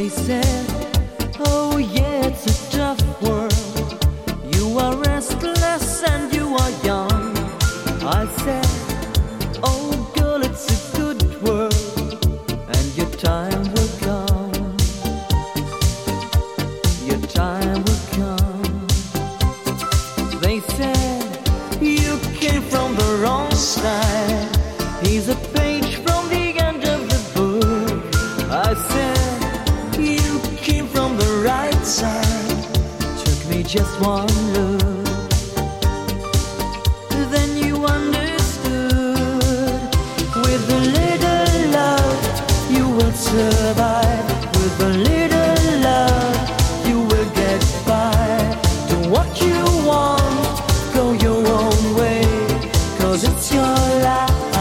They said, oh yeah, it's a tough world. You are restless and you are young. I said, oh girl, it's a good world, and your time will come. Your time will come. They said, you came from the wrong side. Here's a page from the end of the book. I said, you came from the right side. Took me just one look. Then you understood. With a little love, you will survive. With a little love, you will get by. Do what you want, go your own way, 'cause it's your life.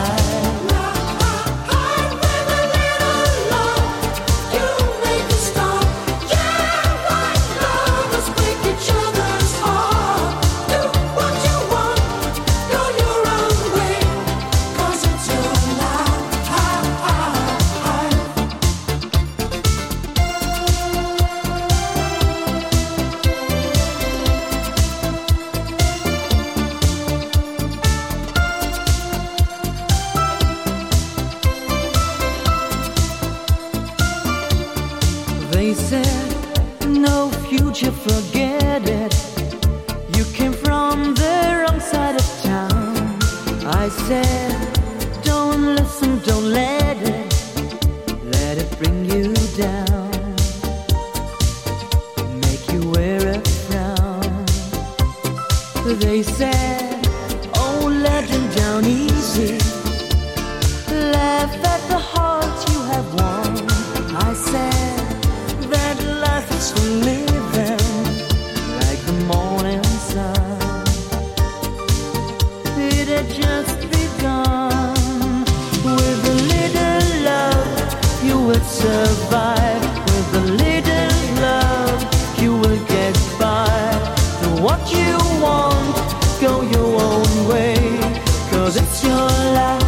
They said, no future, forget it. You came from the wrong side of town. I said, don't listen, don't let it bring you down. Make you wear a frown. They said, oh, let them down easy. Laugh at the heart you have won. I said, that life is for living, like the morning sun. It had just begun. With a little love, you will survive. With a little love, you will get by. Do what you want, go your own way, 'cause it's your life.